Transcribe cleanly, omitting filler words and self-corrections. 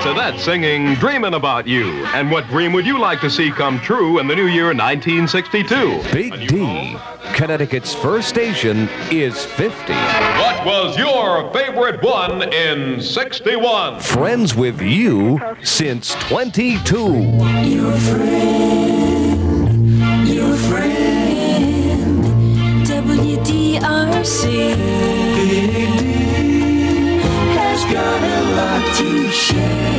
Cassette singing Dreamin' About You. And what dream would you like to see come true in the new year 1962? Big D, Connecticut's first station, is 50. What was your favorite one in 61? Friends with you since 22. Your friend, WDRC has got a lot to share.